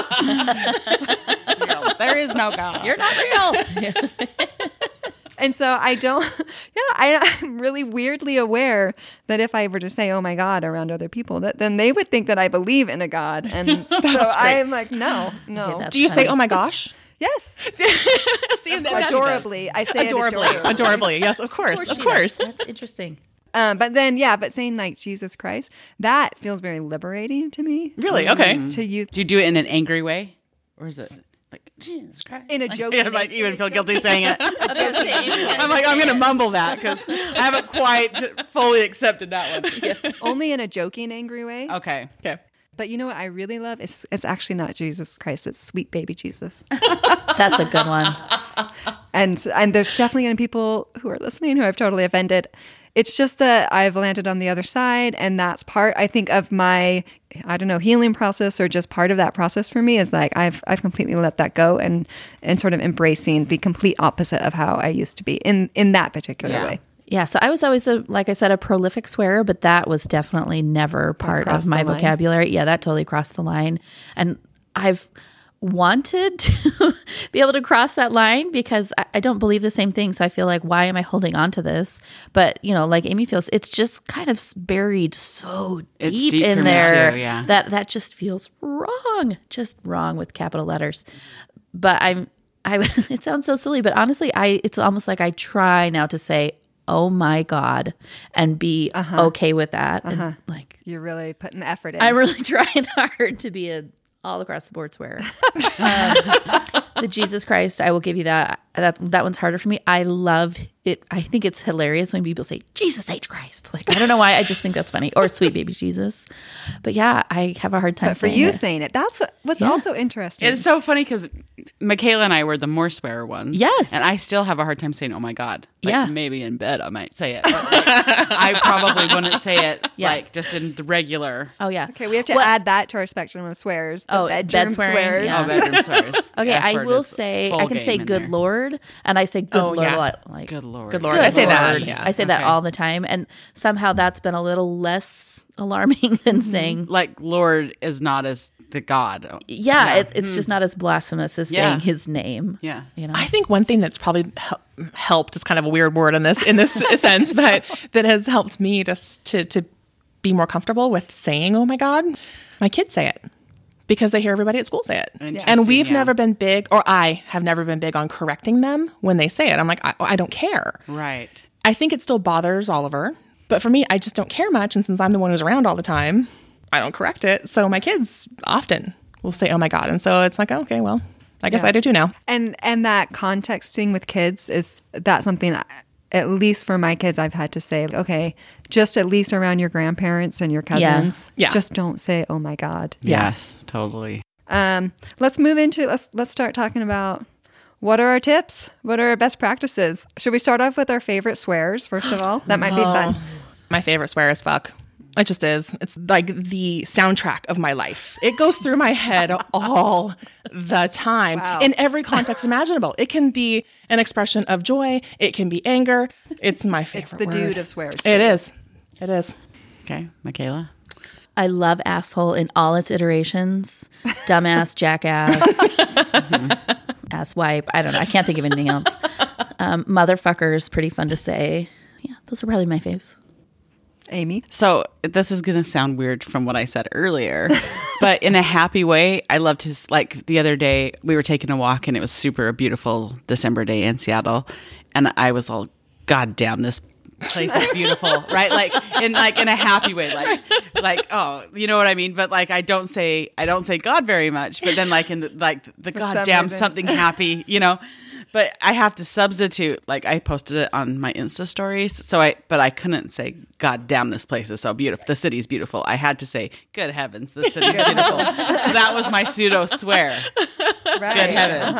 you. No, there is no God. You're not real. And so I don't, I'm really weirdly aware that if I were to say, oh my God, around other people, then they would think that I believe in a God. And so I'm like, no. that's Do you say, funny. oh my gosh? Yes. See, that's- Adorably. I say adorably, it adorably. adorably. Yes, of course, Of of she course. does. That's interesting. But saying like Jesus Christ, that feels very liberating to me. Really? Okay. To use Do you do it in an angry way, or is it like Jesus Christ? in a joking. I might even feel guilty saying it. I'm I'm like, I'm going to mumble that because I haven't quite fully accepted that one. Only in a joking, angry way. Okay. Okay. But you know what I really love? It's actually not Jesus Christ. It's sweet baby Jesus. That's a good one. and there's definitely going to be people who are listening who I've totally offended. It's just that I've landed on the other side, and that's part, I think, of my, I don't know, healing process, or just part of that process for me is like I've completely let that go and sort of embracing the complete opposite of how I used to be in that particular way. Yeah, so I was always, like I said, a prolific swearer, but that was definitely never part of crossed my the line. vocabulary. Yeah, that totally crossed the line. And I've wanted to be able to cross that line because I don't believe the same thing. So I feel like, why am I holding on to this? But, you know, like Amy feels, it's just kind of buried so It's deep deep for in me there too, yeah. that just feels wrong, just wrong with capital letters. But it sounds so silly, but honestly, it's almost like I try now to say, oh my God, and be okay with that. And like, You're really putting the effort in. I'm really trying hard to be a all across the board swearer. The Jesus Christ, I will give you that. That one's harder for me. I love I think it's hilarious when people say Jesus H Christ. Like, I don't know why. I just think that's funny. Or sweet baby Jesus. But yeah, I have a hard time But for saying you it. saying it, that's what's also interesting. It's so funny because Michaela and I were the more swear ones. Yes. And I still have a hard time saying, oh my God. Like, Yeah. maybe in bed I might say it. But like, I probably wouldn't say it Yeah. like just in the regular. Oh, yeah. Okay, we have to What- add that to our spectrum of swears. The bed bedroom swearing, swears. yeah. Oh, bedroom swears. Okay, F I word will is say, full I can game say in good there. Lord, and I say good Oh, Lord yeah. a lot. Like, Good Lord. Good Lord. Good I say that. Lord. Yeah. I say that Okay. all the time. And somehow that's been a little less alarming than saying, Like, Lord is not as the God. yeah, it's just not as blasphemous as Yeah. saying his name. Yeah. You know? I think one thing that's probably helped is kind of a weird word in this sense, but that has helped me just to be more comfortable with saying, oh my God, my kids say it because they hear everybody at school say it. Interesting, And we've yeah. never been big, or I have never been big on correcting them when they say it. I'm like, I don't care. Right. I think it still bothers Oliver, but for me, I just don't care much. And since I'm the one who's around all the time, I don't correct it. So my kids often will say, oh my God. And so it's like, okay, well, I guess I do too now. And that contexting with kids is that something, at least for my kids, I've had to say, okay, just at least around your grandparents and your cousins, Yeah. just don't say, oh my God. Yes, totally. Let's move into, let's start talking about what are our tips? What are our best practices? Should we start off with our favorite swears, first of all? That might be fun. My favorite swear is fuck. It just is. It's like the soundtrack of my life. It goes through my head all the time in every context imaginable. It can be an expression of joy. It can be anger. It's my favorite It's the word. dude of swears. It is. It is. Okay, Michaela. I love asshole in all its iterations. Dumbass, jackass, ass wipe. I don't know. I can't think of anything else. Motherfucker is pretty fun to say. Yeah, those are probably my faves. Amy? So this is going to sound weird from what I said earlier, but in a happy way, I loved his, like the other day we were taking a walk and it was super beautiful December day in Seattle. And I was all, God damn, this place is beautiful, right? Like in a happy way, like, oh, you know what I mean? But like, I don't say God very much, but then like in the God damn reason. something happy, you know? But I have to substitute, like I posted it on my Insta stories. But I couldn't say, God damn, this place is so beautiful. The city's beautiful. I had to say, good heavens, the city's beautiful. So that was my pseudo swear. Right. Good heavens.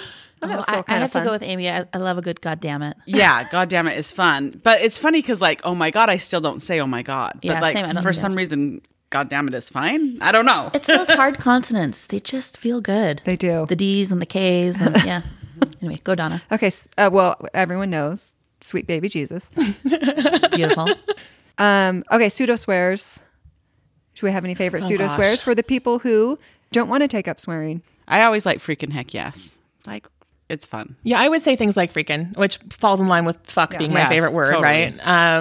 I have to go with Amy. I love a good God damn it. Yeah, God damn it is fun. But it's funny because like, oh my God, I still don't say oh my God. Yeah, But like same, I don't for do some that. reason, God damn it is fine. I don't know. It's those hard consonants. They just feel good. They do. The D's and the K's. And yeah. Anyway, go Donna. Okay. Well, everyone knows sweet baby Jesus. It's beautiful. Okay. Pseudo swears. Do we have any favorite pseudo swears for the people who don't want to take up swearing? I always like freaking heck yes. Like it's fun. Yeah, I would say things like freaking, which falls in line with fuck being my Yes, favorite word, totally. right?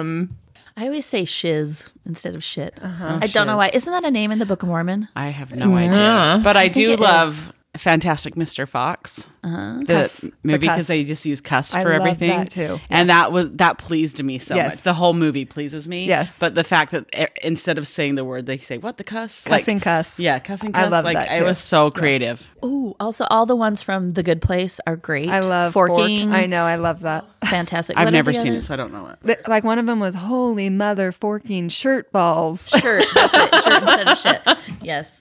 I always say shiz instead of shit. I don't know why. Isn't that a name in the Book of Mormon? I have no idea. But I do it love Fantastic Mr. Fox, Cuss. the The movie, cuss. because they just use cuss I for love everything. that too. And that pleased me so Yes. much. The whole movie pleases me. Yes. But the fact that instead of saying the word, they say, what, the cuss? Cussing cuss. Yeah, cussing I cuss. love like, that it too. was so creative. Ooh, also all the ones from The Good Place are great. I love forking. fork. I know. I love that. Fantastic. I've What are never the seen it, others? so I don't know it. Like one of them was holy mother forking shirt balls. Shirt. That's it. Shirt instead of shit. Yes.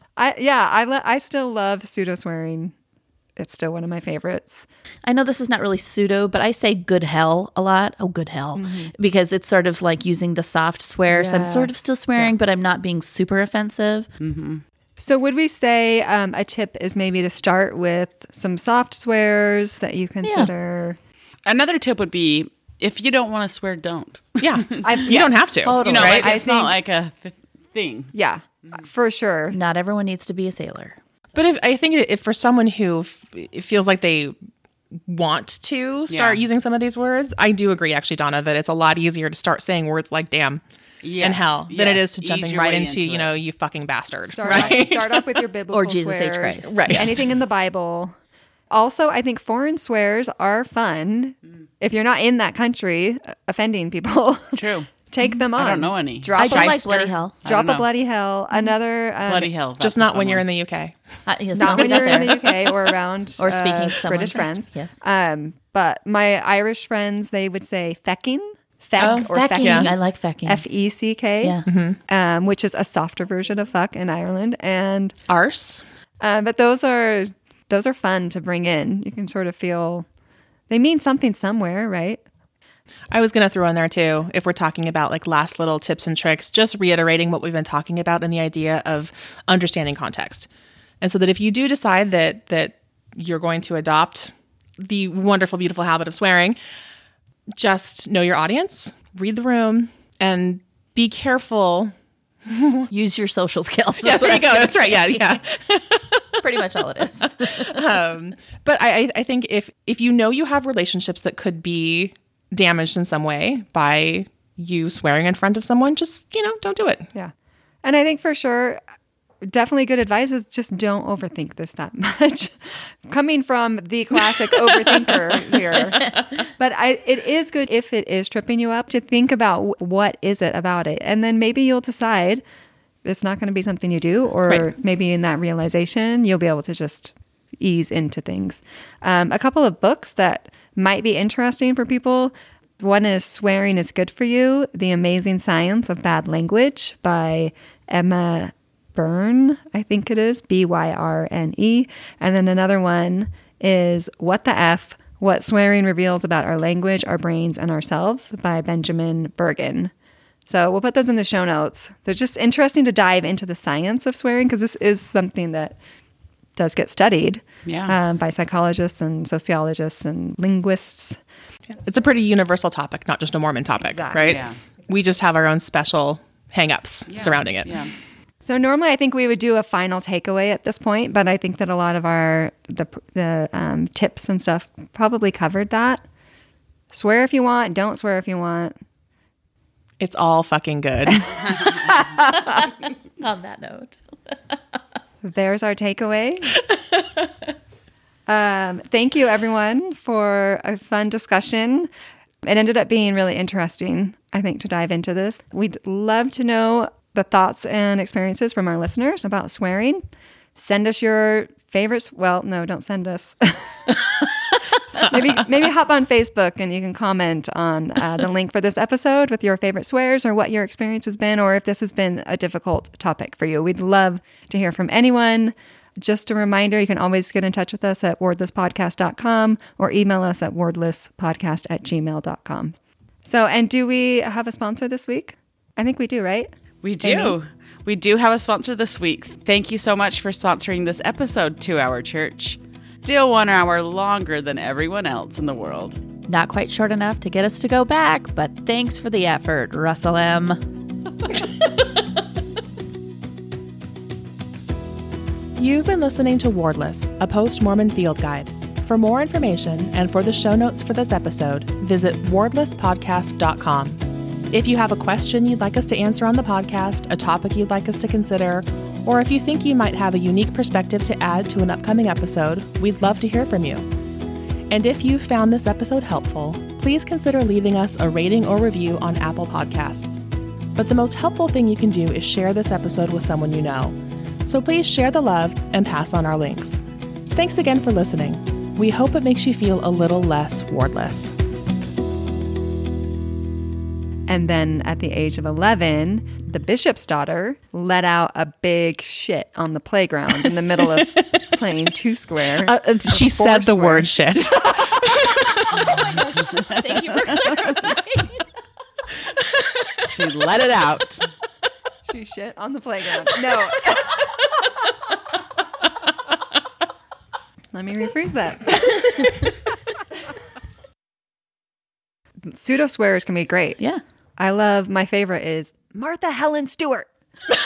I still love pseudo swearing. It's still one of my favorites. I know this is not really pseudo, but I say good hell a lot. Oh, good hell. Because it's sort of like using the soft swear. So I'm sort of still swearing, but I'm not being super offensive. So would we say a tip is maybe to start with some soft swears that you consider? Another tip would be, if you don't want to swear, don't. Yeah, you don't have to. Totally. You know, Right. like, it's I not think- like a thing. Yeah, for sure. Not everyone needs to be a sailor. But I think if for someone who feels like they want to start Yeah. using some of these words, I do agree, actually, Donna, that it's a lot easier to start saying words like damn Yes, and hell than it yes. is to Ease jumping your right way into, into it. you fucking bastard. Start off with your biblical Or Jesus H. swears. Christ. Right. Anything in the Bible. Also, I think foreign swears are fun if you're not in that country offending people. True. Take them on. I don't know any. Drop I a do like Shyster. bloody hell. I Drop don't a know. bloody hell. Another Bloody hell. Just not when you're in the UK. Yes, not when not you're in there. the UK or around Or speaking to someone British friends. Yes. But my Irish friends, they would say fecking, feck or Fecking. fecking. I like fecking. F-E-C-K, Yeah. which is a softer version of fuck in Ireland. And Arse. but those are fun to bring in. You can sort of feel they mean something somewhere, right? I was going to throw in there too, if we're talking about like last little tips and tricks, just reiterating what we've been talking about in the idea of understanding context. And so that if you do decide that you're going to adopt the wonderful, beautiful habit of swearing, just know your audience, read the room, and be careful. Use your social skills. Yeah, there you go. That's right. Yeah. Pretty much all it is. But I think if you know you have relationships that could be damaged in some way by you swearing in front of someone, just, don't do it. Yeah. And I think for sure, definitely good advice is just don't overthink this that much. Coming from the classic overthinker here. But it is good if it is tripping you up to think about what is it about it. And then maybe you'll decide it's not going to be something you do, or Right. maybe in that realization, you'll be able to just ease into things. A couple of books that might be interesting for people. One is Swearing is Good for You, The Amazing Science of Bad Language by Emma Byrne, I think it is, Byrne. And then another one is What the F? What Swearing Reveals About Our Language, Our Brains, and Ourselves by Benjamin Bergen. So we'll put those in the show notes. They're just interesting to dive into the science of swearing, because this is something that does get studied by psychologists and sociologists and linguists. It's a pretty universal topic, not just a Mormon topic, Exactly. right? Yeah. We just have our own special hang-ups surrounding it. Yeah. So normally I think we would do a final takeaway at this point, but I think that a lot of the tips and stuff probably covered that. Swear if you want, don't swear if you want. It's all fucking good. On that note. There's our takeaway. Thank you, everyone, for a fun discussion. It ended up being really interesting, I think, to dive into this. We'd love to know the thoughts and experiences from our listeners about swearing. Send us your favorites. Well, no, don't send us. Maybe hop on Facebook and you can comment on the link for this episode with your favorite swears or what your experience has been, or if this has been a difficult topic for you. We'd love to hear from anyone. Just a reminder, you can always get in touch with us at wordlesspodcast.com or email us at wordlesspodcast@gmail.com. So, and do we have a sponsor this week? I think we do, right? We do. Amy? We do have a sponsor this week. Thank you so much for sponsoring this episode, 2 Hour Church. Still 1 hour longer than everyone else in the world. Not quite short enough to get us to go back, but thanks for the effort, Russell M. You've been listening to Wordless, a post-Mormon field guide. For more information and for the show notes for this episode, visit wordlesspodcast.com. If you have a question you'd like us to answer on the podcast, a topic you'd like us to consider, or if you think you might have a unique perspective to add to an upcoming episode, we'd love to hear from you. And if you found this episode helpful, please consider leaving us a rating or review on Apple Podcasts. But the most helpful thing you can do is share this episode with someone you know. So please share the love and pass on our links. Thanks again for listening. We hope it makes you feel a little less wordless. And then at the age of 11, the bishop's daughter let out a big shit on the playground in the middle of playing two square. She said the Foursquare. word shit. Thank you for clarifying. She let it out. She shit on the playground. No. Let me rephrase that. Pseudo swears can be great. Yeah. I love, my favorite is Martha Helen Stewart. Is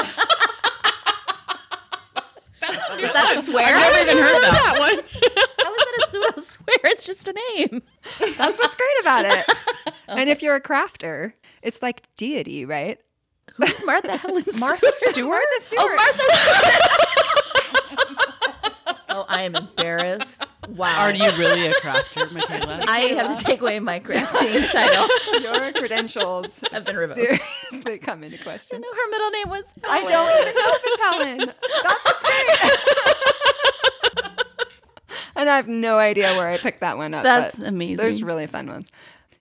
that a swear? I've never even heard of that. That one. How is it a pseudo swear? It's just a name. That's what's great about it. And if you're a crafter, it's like deity, right? Who's Martha Helen Stewart? Martha Stewart? Martha Stewart. Oh, Martha Stewart. Oh, I am embarrassed. Wow. Are you really a crafter, Michaela? I have to take away my crafting title. Your credentials Have been revoked. seriously come into I question. know her middle name was I don't even know if it's Helen. That's what's great. And I have no idea where I picked that one up. That's but amazing. There's really fun ones.